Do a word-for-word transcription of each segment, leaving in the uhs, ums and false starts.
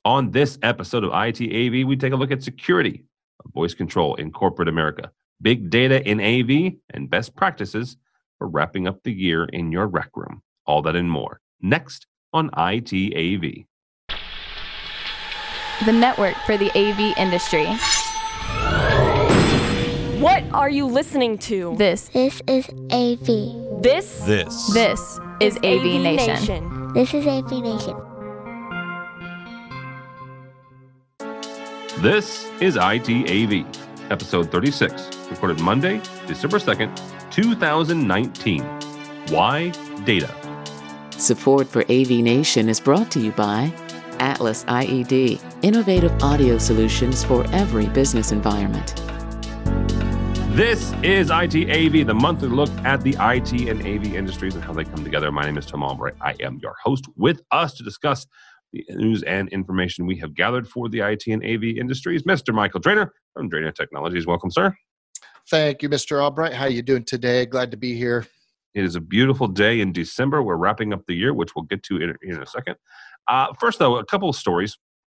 On this episode of I T A V, we take a look at security of voice control in corporate America, big data in A V, and best practices for wrapping up the year in your rec room. All that and more. Next on I T A V. The network for the A V industry. What are you listening to? This. This is A V. This? This. This is A V Nation. Nation. This is A V Nation. This is I T A V, episode thirty-six, recorded Monday, December second, two thousand nineteen. Why data? Support for A V Nation is brought to you by Atlas I E D, innovative audio solutions for every business environment. This is I T A V, the monthly look at the I T and A V industries and how they come together. My name is Tom Albright. I am your host. With us to discuss the news and information we have gathered for the I T and A V industries, Mister Michael Drainer from Drainer Technologies. Welcome, sir. Thank you, Mister Albright. How are you doing today? Glad to be here. It is a beautiful day in December. We're wrapping up the year, which we'll get to in, in a second. Uh, first, though, a couple of stories.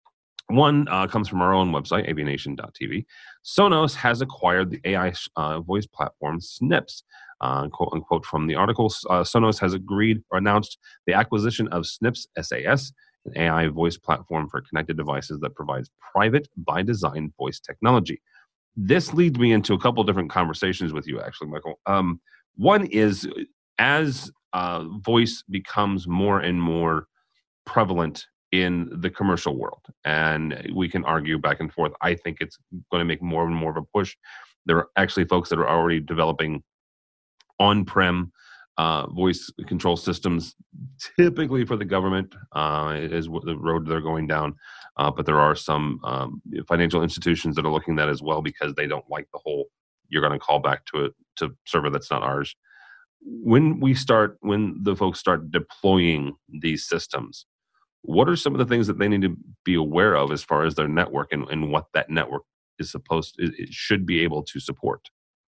One uh, comes from our own website, A V nation dot T V. Sonos has acquired the A I uh, voice platform Snips. Uh, quote unquote from the article, uh, Sonos has agreed or announced the acquisition of Snips S A S, an A I voice platform for connected devices that provides private by design voice technology. This leads me into a couple of different conversations with you, actually, Michael. Um, one is as uh, voice becomes more and more prevalent in the commercial world, and we can argue back and forth. I think it's going to make more and more of a push. There are actually folks that are already developing on-prem uh, voice control systems, typically for the government, uh, is the road they're going down. Uh, but there are some um, financial institutions that are looking at that as well because they don't like the whole, you're going to call back to a to server that's not ours. When we start, when the folks start deploying these systems, what are some of the things that they need to be aware of as far as their network and, and what that network is supposed to, it should be able to support?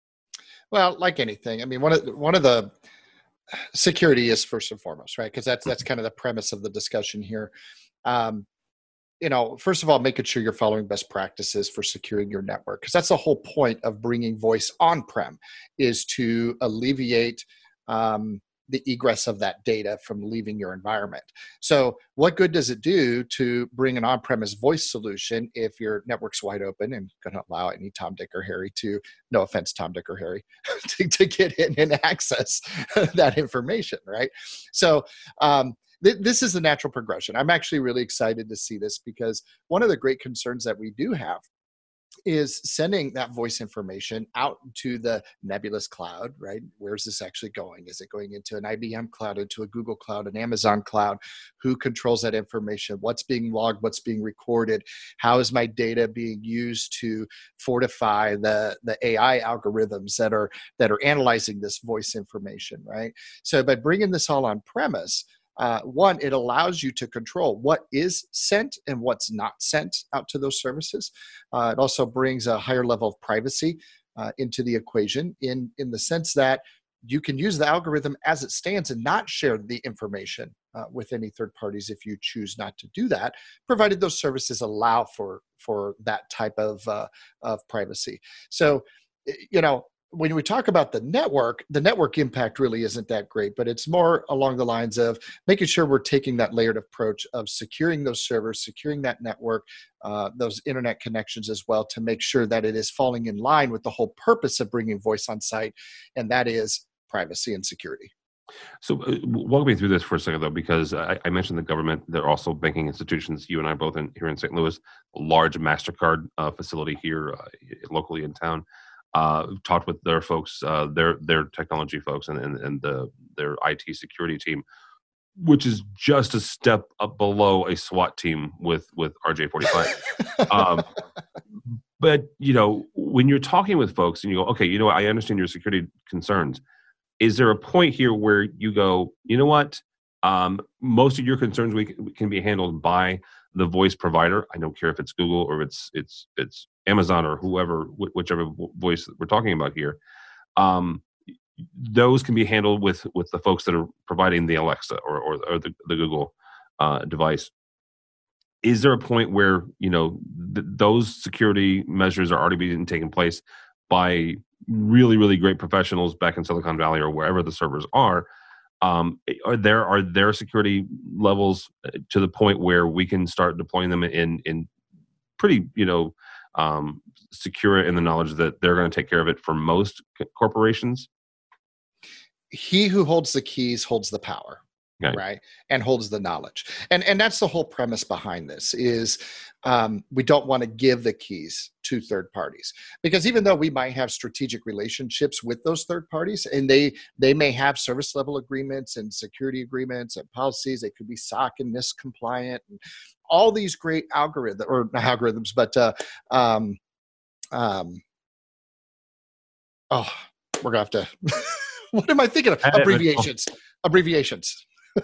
Well, like anything, I mean, one of the, one of the security is first and foremost, right? Because that's that's kind of the premise of the discussion here. Um, you know, first of all, making sure you're following best practices for securing your network, because that's the whole point of bringing voice on-prem, is to alleviate um, the egress of that data from leaving your environment. So what good does it do to bring an on-premise voice solution if your network's wide open and going to allow any Tom, Dick, or Harry to, no offense, Tom, Dick, or Harry, to, to get in and access that information, right? So um, th- this is the natural progression. I'm actually really excited to see this because one of the great concerns that we do have is sending that voice information out to the nebulous cloud, right? Where's this actually going? Is it going into an I B M cloud, into a Google cloud, an Amazon cloud? Who controls that information? What's being logged? What's being recorded? How is my data being used to fortify the, the A I algorithms that are, that are analyzing this voice information, right? So by bringing this all on premise, Uh, one, it allows you to control what is sent and what's not sent out to those services. Uh, it also brings a higher level of privacy uh, into the equation in, in the sense that you can use the algorithm as it stands and not share the information uh, with any third parties if you choose not to do that, provided those services allow for, for that type of, uh, of privacy. So, you know, when we talk about the network, the network impact really isn't that great, but it's more along the lines of making sure we're taking that layered approach of securing those servers, securing that network, uh, those internet connections as well, to make sure that it is falling in line with the whole purpose of bringing voice on site, and that is privacy and security. So uh, walk me through this for a second, though, because I, I mentioned the government. They're also banking institutions. You and I both in, here in Saint Louis, a large MasterCard uh, facility here uh, locally in town. Uh, talked with their folks, uh, their their technology folks, and and, and the their I T security team, which is just a step up below a SWAT team with with R J forty-five. um, but you know, when you're talking with folks and you go, okay, you know what, I understand your security concerns. Is there a point here where you go, you know what, um, most of your concerns we can, can be handled by the voice provider? I don't care if it's Google or it's it's it's Amazon or whoever, wh- whichever voice that we're talking about here. Um, those can be handled with with the folks that are providing the Alexa or or, or the, the Google uh, device. is there a point where, you know, th- those security measures are already being taken place by really, really great professionals back in Silicon Valley or wherever the servers are? Um, are there are there security levels to the point where we can start deploying them in in pretty, you know, um, secure in the knowledge that they're going to take care of it for most c- corporations? He who holds the keys holds the power. Okay. Right, and holds the knowledge, and and that's the whole premise behind this. Is um, we don't want to give the keys to third parties, because even though we might have strategic relationships with those third parties, and they they may have service level agreements and security agreements and policies, they could be S O C and NIST compliant, and all these great algorithms or not algorithms, but uh, um, um, oh, we're gonna have to. What am I thinking of? Abbreviations. Abbreviations.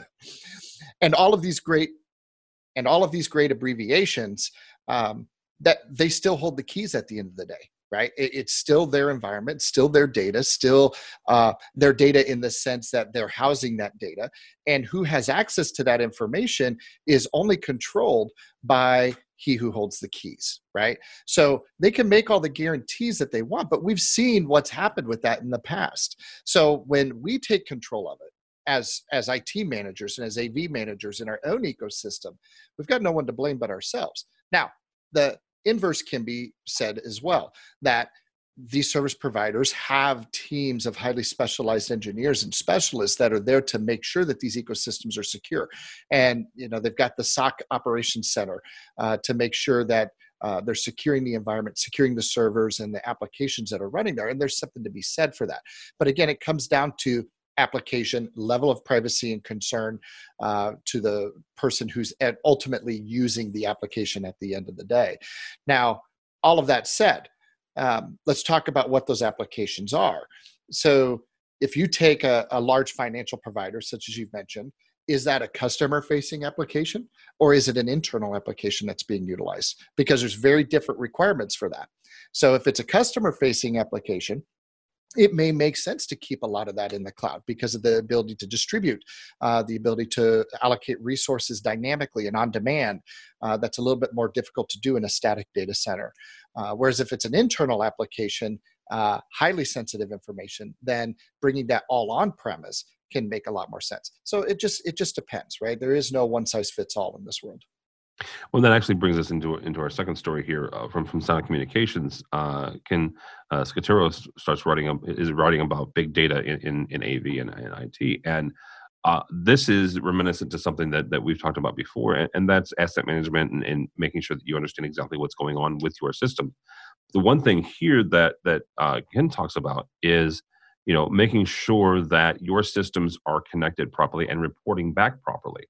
and all of these great and all of these great abbreviations um, that they still hold the keys at the end of the day, right? It, it's still their environment, still their data, still uh, their data in the sense that they're housing that data, and who has access to that information is only controlled by he who holds the keys, right? So they can make all the guarantees that they want, but we've seen what's happened with that in the past. So when we take control of it, as as I T managers and as A V managers in our own ecosystem, we've got no one to blame but ourselves. Now, the inverse can be said as well, that these service providers have teams of highly specialized engineers and specialists that are there to make sure that these ecosystems are secure. And, you know, they've got the S O C operations center uh, to make sure that uh, they're securing the environment, securing the servers and the applications that are running there. And there's something to be said for that. But again, it comes down to application, level of privacy and concern uh, to the person who's at ultimately using the application at the end of the day. Now, all of that said, um, let's talk about what those applications are. So if you take a, a large financial provider, such as you've mentioned, is that a customer-facing application or is it an internal application that's being utilized? Because there's very different requirements for that. So if it's a customer-facing application, it may make sense to keep a lot of that in the cloud because of the ability to distribute, uh, the ability to allocate resources dynamically and on demand. Uh, that's a little bit more difficult to do in a static data center. Uh, whereas if it's an internal application, uh, highly sensitive information, then bringing that all on premise can make a lot more sense. So it just it just depends, right? There is no one size fits all in this world. Well, that actually brings us into into our second story here uh, from from Sonic Communications. Uh, Ken uh, Scatero starts writing up, is writing about big data in, in, in A V and, and I T, and uh, this is reminiscent to something that, that we've talked about before, and, and that's asset management and, and making sure that you understand exactly what's going on with your system. The one thing here that that uh, Ken talks about is, you know, making sure that your systems are connected properly and reporting back properly.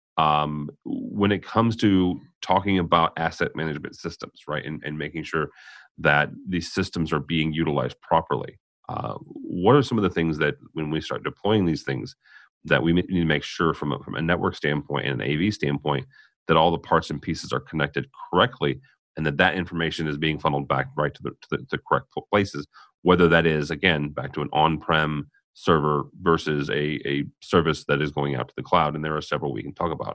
Um, when it comes to talking about asset management systems, right, and, and making sure that these systems are being utilized properly, uh, what are some of the things that when we start deploying these things that we need to make sure from a, from a network standpoint and an A V standpoint that all the parts and pieces are connected correctly and that that information is being funneled back right to the, to the, the correct places, whether that is, again, back to an on-prem server versus a, a service that is going out to the cloud. And there are several we can talk about.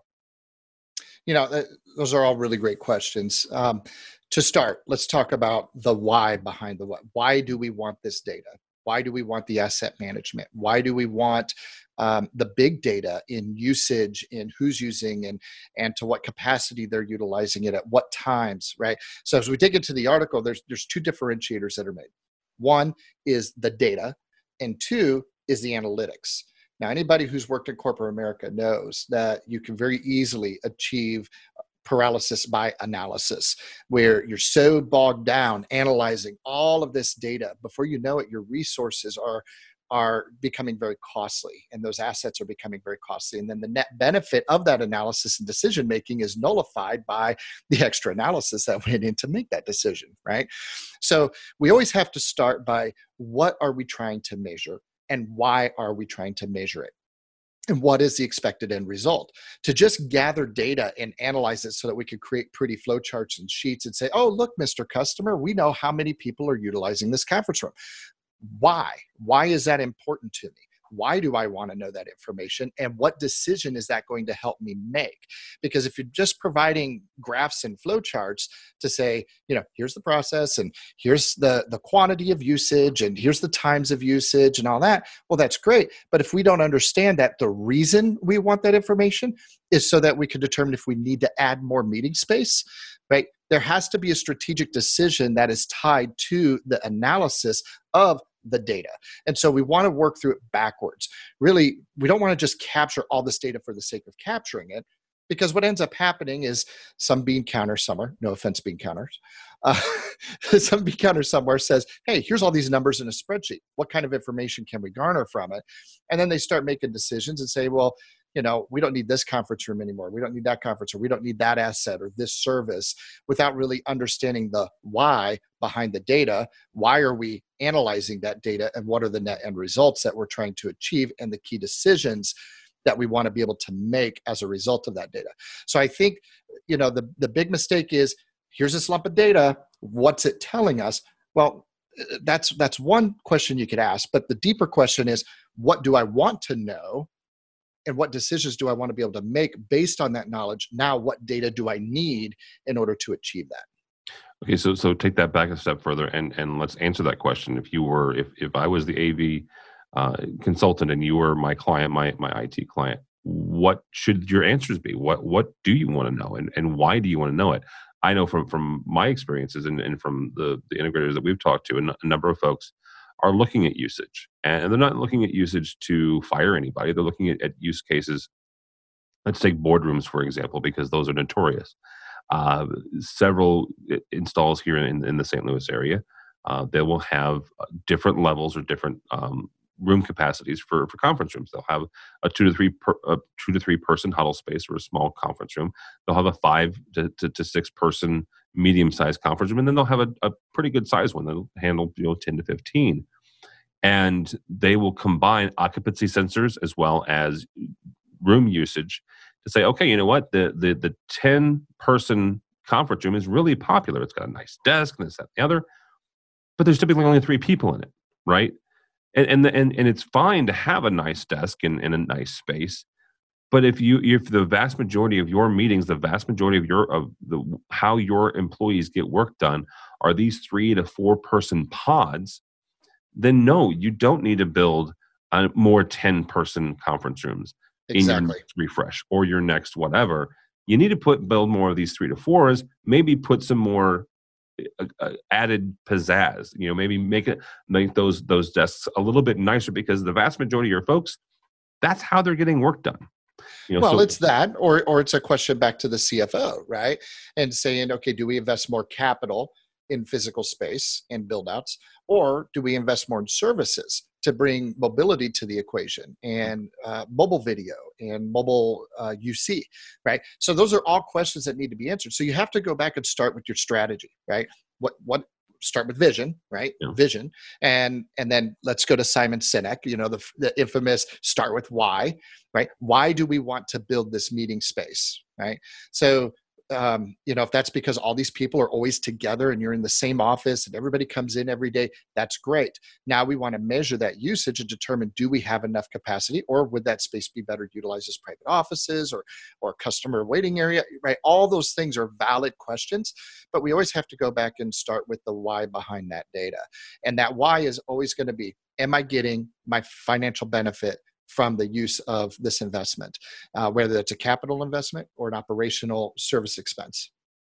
You know, th- those are all really great questions. Um, to start, let's talk about the why behind the what. Why do we want this data? Why do we want the asset management? Why do we want um, the big data in usage, in who's using, and and to what capacity they're utilizing it at what times, right? So as we dig into the article, there's there's two differentiators that are made. One is the data, and two is the analytics. Now, anybody who's worked in corporate America knows that you can very easily achieve paralysis by analysis, where you're so bogged down analyzing all of this data. Before you know it, your resources are are becoming very costly, and those assets are becoming very costly. And then the net benefit of that analysis and decision making is nullified by the extra analysis that went in to make that decision, right? So we always have to start by what are we trying to measure and why are we trying to measure it? And what is the expected end result? To just gather data and analyze it so that we could create pretty flowcharts and sheets and say, oh, look, Mister Customer, we know how many people are utilizing this conference room. Why? Why is that important to me? why do I want to know that information? And what decision is that going to help me make? Because if you're just providing graphs and flowcharts to say, you know, here's the process and here's the, the quantity of usage and here's the times of usage and all that, well, that's great. But if we don't understand that the reason we want that information is so that we can determine if we need to add more meeting space, right? There has to be a strategic decision that is tied to the analysis of the data. And so we want to work through it backwards. Really, we don't want to just capture all this data for the sake of capturing it, because what ends up happening is some bean counter somewhere, no offense bean counters, uh, some bean counter somewhere says, hey, here's all these numbers in a spreadsheet. What kind of information can we garner from it? And then they start making decisions and say, well, you know, we don't need this conference room anymore. We don't need that conference, or we don't need that asset or this service, without really understanding the why behind the data. Why are we analyzing that data, and what are the net end results that we're trying to achieve, and the key decisions that we want to be able to make as a result of that data. So I think, you know, the, the big mistake is, here's this lump of data. What's it telling us? Well, that's, that's one question you could ask, but the deeper question is, what do I want to know? And what decisions do I want to be able to make based on that knowledge? Now, what data do I need in order to achieve that? Okay, so so take that back a step further, and and let's answer that question. If you were, if if I was the A V uh, consultant and you were my client, my my I T client, what should your answers be? What what do you want to know, and and why do you want to know it? I know from from my experiences and, and from the the integrators that we've talked to, a number of folks are looking at usage, and they're not looking at usage to fire anybody. They're looking at, at use cases. Let's take boardrooms, for example, because those are notorious. Uh, several installs here in, in the Saint Louis area, uh, they will have different levels or different um, room capacities for, for conference rooms. They'll have a two to three per, a two to three person huddle space or a small conference room. They'll have a five to, to, to six person medium-sized conference room, and then they'll have a, a pretty good size one that'll handle, you know, ten to fifteen. And they will combine occupancy sensors as well as room usage to say, okay, you know what, the the the ten person conference room is really popular. It's got a nice desk and this, that, and the other, but there's typically only three people in it, right? And and the, and, and it's fine to have a nice desk in, in a nice space, but if you if the vast majority of your meetings, the vast majority of your of the how your employees get work done are these three to four person pods, then no, you don't need to build a more ten person conference rooms Exactly. in your next refresh or your next whatever. You need to put build more of these three to fours, maybe put some more uh, uh, added pizzazz, you know, maybe make it make those those desks a little bit nicer, because the vast majority of your folks, that's how they're getting work done. You know, well, so, it's that, or or it's a question back to the C F O, right? And saying, okay, do we invest more capital in physical space and build outs, or do we invest more in services to bring mobility to the equation, and uh, mobile video and mobile uh, U C, right? So those are all questions that need to be answered. So you have to go back and start with your strategy, right? What what start with vision, right? Yeah. Vision, and and then let's go to Simon Sinek, you know, the the infamous start with why, right? Why do we want to build this meeting space, right? So Um, you know, if that's because all these people are always together and you're in the same office and everybody comes in every day, that's great. Now we want to measure that usage and determine, do we have enough capacity, or would that space be better utilized as private offices or or customer waiting area, right? All those things are valid questions, but we always have to go back and start with the why behind that data. And that why is always going to be, am I getting my financial benefit from the use of this investment, uh, whether it's a capital investment or an operational service expense?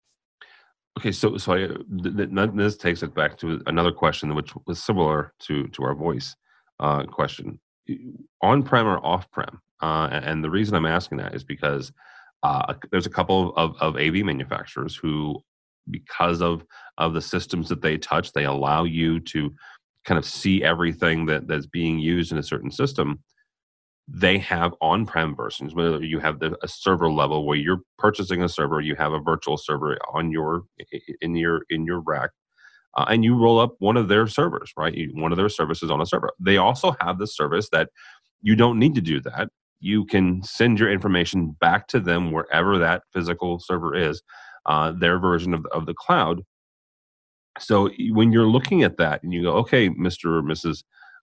Okay, so so I, th- th- this takes it back to another question, which was similar to to our voice uh, question: on-prem or off-prem? Uh, and the reason I'm asking that is because uh, there's a couple of, of A V manufacturers who, because of of the systems that they touch, they allow you to kind of see everything that that's being used in a certain system. They have on-prem versions, whether you have the, a server level where you're purchasing a server, you have a virtual server on your in your in your rack, uh, and you roll up one of their servers, right? You, one of their services on a server. They also have the service that you don't need to do that. You can send your information back to them wherever that physical server is, uh, their version of, of the cloud. So when you're looking at that and you go, okay, Mister or Missus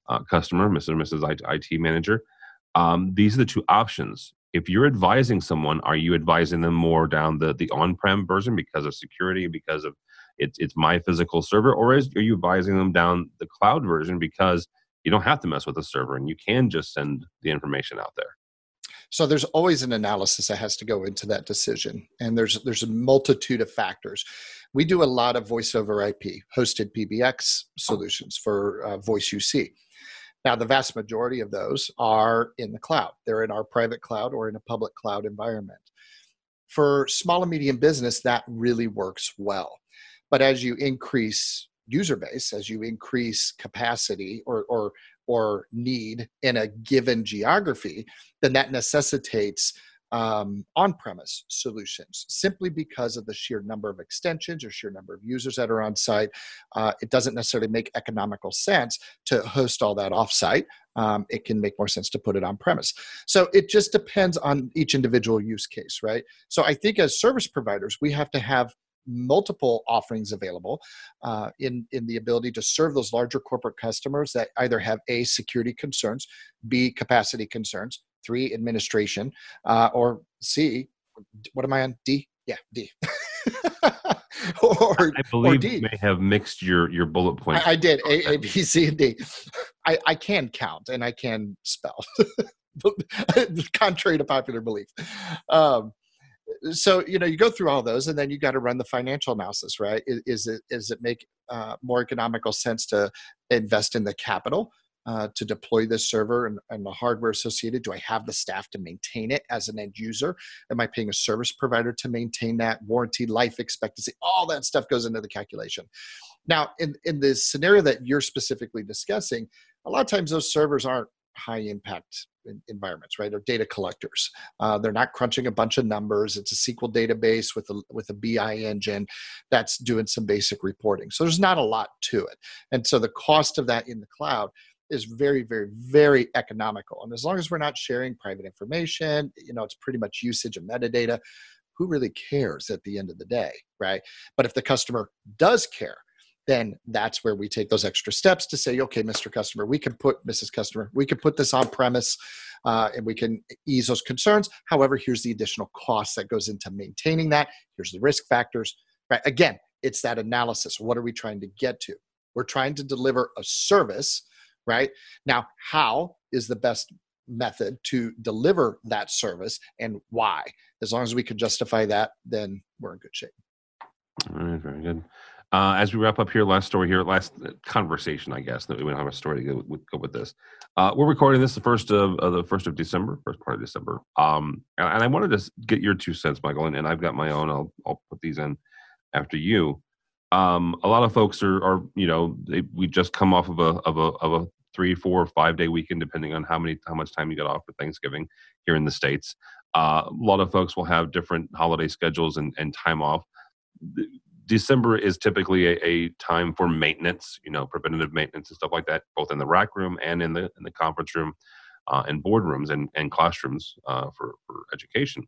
uh, customer, Mister and Missus I T manager. Um, these are the two options. If you're advising someone, are you advising them more down the, the on-prem version because of security, because of it's it's my physical server, or is, are you advising them down the cloud version because you don't have to mess with the server and you can just send the information out there? So there's always an analysis that has to go into that decision. And there's there's a multitude of factors. We do a lot of voice over I P, hosted P B X solutions for uh, voice U C. Now, the vast majority of those are in the cloud. They're in our private cloud or in a public cloud environment. For small and medium business, that really works well. But as you increase user base, as you increase capacity or or or need in a given geography, then that necessitates um, on-premise solutions simply because of the sheer number of extensions or sheer number of users that are on site. Uh, it doesn't necessarily make economical sense to host all that off-site. Um, it can make more sense to put it on-premise. So it just depends on each individual use case, right? So I think as service providers, we have to have multiple offerings available uh, in, in the ability to serve those larger corporate customers that either have A, security concerns, B, capacity concerns, three, administration, uh, or C, what am I on? D? Yeah, D. or, I believe or D. you may have mixed your, your bullet points. I, I did, A, A, B, C, and D. I, I can count and I can spell, contrary to popular belief. Um, So, you know, you go through all those and then you got to run the financial analysis, right? Is, is it, is it make uh, more economical sense to invest in the capital uh, to deploy this server and, and the hardware associated? Do I have the staff to maintain it as an end user? Am I paying a service provider to maintain that? Warranty, life expectancy, all that stuff goes into the calculation. Now, in, in the scenario that you're specifically discussing, a lot of times those servers aren't high impact environments, right? They're data collectors. Uh, they're not crunching a bunch of numbers. It's a S Q L database with a with a B I engine that's doing some basic reporting. So there's not a lot to it. And so the cost of that in the cloud is very, very, very economical. And as long as we're not sharing private information, you know, it's pretty much usage of metadata. Who really cares at the end of the day, right? But if the customer does care, then that's where we take those extra steps to say, okay, Mister Customer, we can put, Missus Customer, we can put this on premise uh, and we can ease those concerns. However, here's the additional cost that goes into maintaining that. Here's the risk factors, right? Again, it's that analysis. What are we trying to get to? We're trying to deliver a service, right? Now, how is the best method to deliver that service and why? As long as we can justify that, then we're in good shape. All right, very good. Uh, as we wrap up here, last story here, last conversation, I guess, that we don't have a story to go with, go with this. Uh, we're recording this the first of uh, the first of December, first part of December. Um, and, and I wanted to get your two cents, Michael, and, and I've got my own. I'll I'll put these in after you. Um, a lot of folks are, are you know, they, we just come off of a of a of a three, four, five day weekend, depending on how many how much time you got off for Thanksgiving here in the States. Uh, a lot of folks will have different holiday schedules and, and time off. December is typically a, a time for maintenance, you know, preventative maintenance and stuff like that, both in the rack room and in the in the conference room, uh, and boardrooms and, and classrooms uh, for, for education.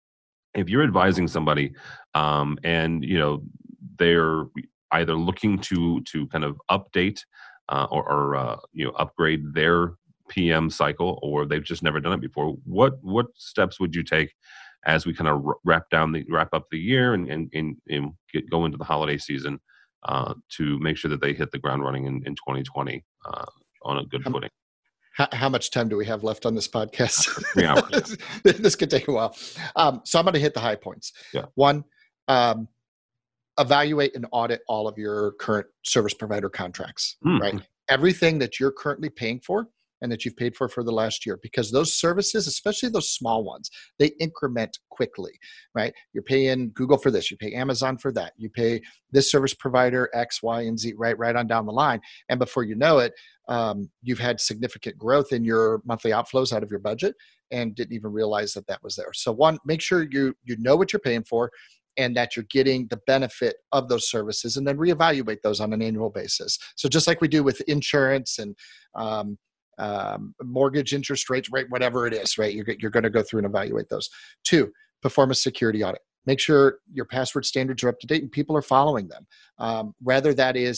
If you're advising somebody um, and, you know, they're either looking to to kind of update uh, or, or uh, you know, upgrade their P M cycle, or they've just never done it before, what what steps would you take as we kind of wrap down the wrap up the year and and, and, and get, go into the holiday season uh, to make sure that they hit the ground running in, in twenty twenty uh, on a good how, footing? How, how much time do we have left on this podcast? Three hours. This could take a while. Um, so I'm going to hit the high points. Yeah. One, um, evaluate and audit all of your current service provider contracts, Mm. right? Everything that you're currently paying for and that you've paid for for the last year, because those services, especially those small ones, they increment quickly, right? You're paying Google for this, you pay Amazon for that, you pay this service provider X, Y, and Z, right, right on down the line. And before you know it, um, you've had significant growth in your monthly outflows out of your budget and didn't even realize that that was there. So one, make sure you you know what you're paying for and that you're getting the benefit of those services, and then reevaluate those on an annual basis. So just like we do with insurance and um, um, mortgage interest rates, right, whatever it is, right, you're, you're going to go through and evaluate those. Two, perform a security audit. Make sure your password standards are up to date and people are following them. Um, whether that is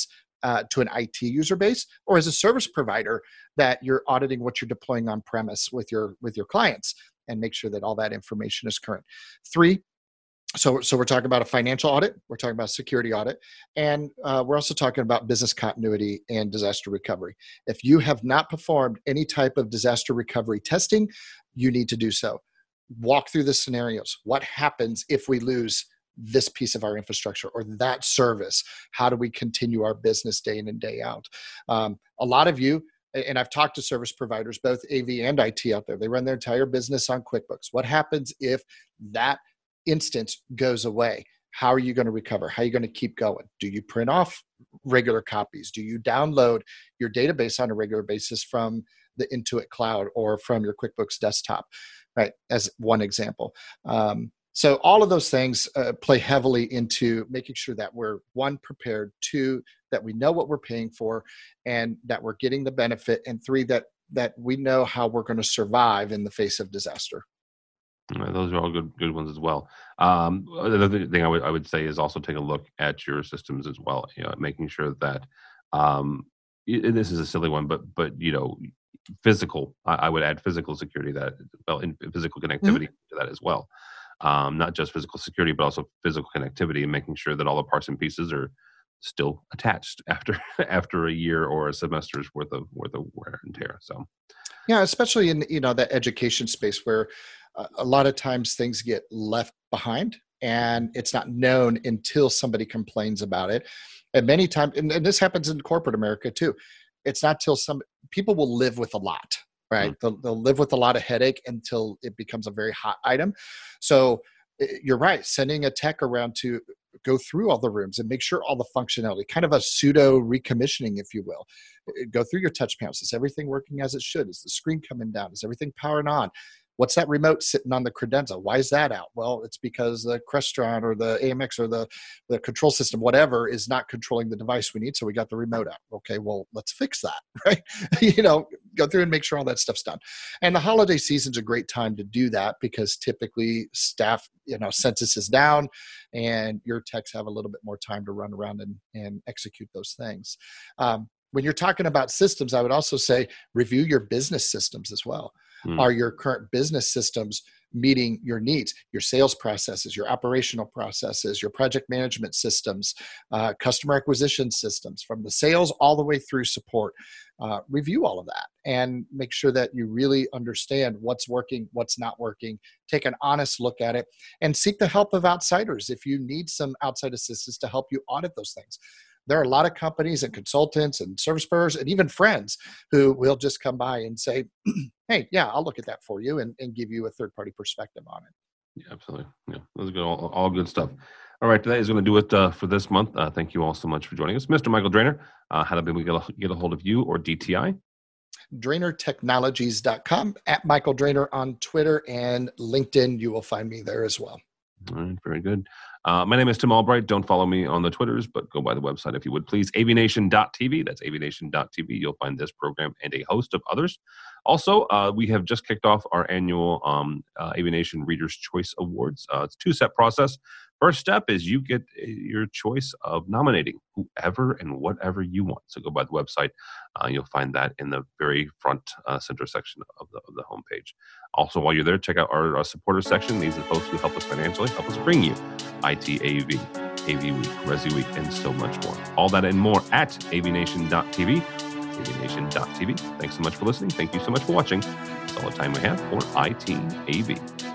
uh, to an I T user base, or as a service provider that you're auditing what you're deploying on premise with your with your clients and make sure that all that information is current. Three, So, so we're talking about a financial audit, we're talking about a security audit, and uh, we're also talking about business continuity and disaster recovery. If you have not performed any type of disaster recovery testing, you need to do so. Walk through the scenarios. What happens if we lose this piece of our infrastructure or that service? How do we continue our business day in and day out? Um, a lot of you, and I've talked to service providers, both A V and I T out there, they run their entire business on QuickBooks. What happens if that instance goes away? How are you going to recover? How are you going to keep going? Do you print off regular copies? Do you download your database on a regular basis from the Intuit Cloud or from your QuickBooks desktop, right? As one example. Um, so all of those things uh, play heavily into making sure that we're, one, prepared, two, that we know what we're paying for and that we're getting the benefit, and three, that that we know how we're going to survive in the face of disaster. Those are all good good ones as well. Um, another thing I would I would say is also take a look at your systems as well. You know, making sure that um, and this is a silly one, but but you know, physical. I, I would add physical security that well, in physical connectivity mm-hmm. to that as well. Um, not just physical security, but also physical connectivity, and making sure that all the parts and pieces are still attached after after a year or a semester's worth of worth of wear and tear. So, yeah, especially in you know that education space where uh, a lot of times things get left behind and it's not known until somebody complains about it. And many times, and, and this happens in corporate America too. It's not till some people will live with a lot. Right. Mm-hmm. They'll, they'll live with a lot of headache until it becomes a very hot item. So you're right. Sending a tech around to go through all the rooms and make sure all the functionality, kind of a pseudo recommissioning, if you will. Go through your touch panels. Is everything working as it should? Is the screen coming down? Is everything powering on? What's that remote sitting on the credenza? Why is that out? Well, it's because the Crestron or the A M X or the, the control system, whatever, is not controlling the device we need. So we got the remote out. Okay, well, let's fix that, right? you know, go through and make sure all that stuff's done. And the holiday season's a great time to do that because typically staff, you know, census is down and your techs have a little bit more time to run around and, and execute those things. Um, when you're talking about systems, I would also say review your business systems as well. Mm. Are your current business systems meeting your needs, your sales processes, your operational processes, your project management systems, uh, customer acquisition systems, from the sales all the way through support? Uh, review all of that and make sure that you really understand what's working, what's not working. Take an honest look at it and seek the help of outsiders if you need some outside assistance to help you audit those things. There are a lot of companies and consultants and service providers and even friends who will just come by and say, hey, yeah, I'll look at that for you and, and give you a third-party perspective on it. Yeah, absolutely. Yeah, those are good, all, all good stuff. All right, today is going to do it uh, for this month. Uh, thank you all so much for joining us. Mister Michael Drainer, uh, how do we get a, get a hold of you or D T I? Drainer Technologies dot com, at Michael Drainer on Twitter and LinkedIn. You will find me there as well. All right, very good. Uh, my name is Tim Albright. Don't follow me on the Twitters, but go by the website if you would, please. A V Nation dot T V. That's A V Nation dot T V. You'll find this program and a host of others. Also, uh, we have just kicked off our annual um, uh, AVNation Reader's Choice Awards. Uh, it's a two-step process. First step is you get your choice of nominating whoever and whatever you want. So go by the website. Uh, you'll find that in the very front uh, center section of the, of the homepage. Also, while you're there, check out our, our supporter section. These are the folks who help us financially, help us bring you I T A V, A V Week, Resi Week, and so much more. All that and more at A V Nation dot T V, A V Nation dot T V. Thanks so much for listening. Thank you so much for watching. That's all the time we have for I T A V.